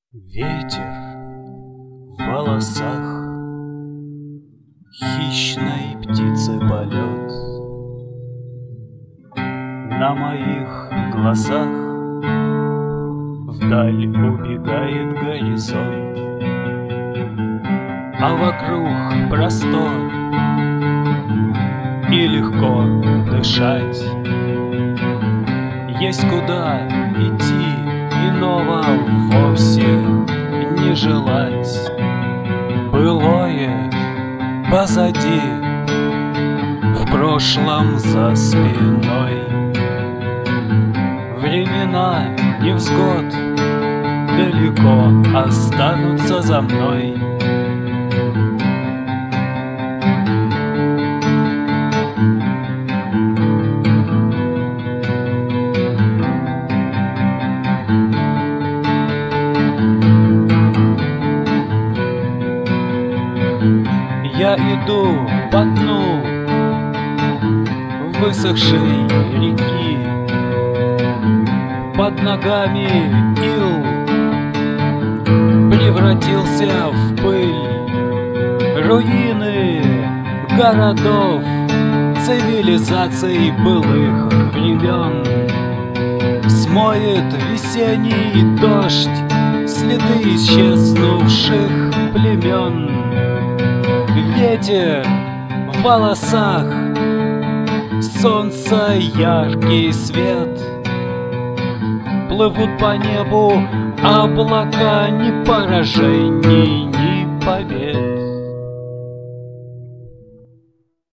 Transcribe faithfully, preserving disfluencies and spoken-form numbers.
Ветер в волосах, хищной птицы полет. На моих глазах вдаль убегает горизонт, а вокруг простор и легко дышать. Есть куда идти, иного вовсе не желать. Былое позади, в прошлом за спиной. Времена невзгод далеко останутся за мной. Я иду по дну высохшей реки, под ногами ил превратился в пыль. Руины городов, цивилизаций былых времен смоет весенний дождь следы исчезнувших племен. Ветер в волосах, солнца яркий свет, плывут по небу облака ни поражений, ни побед.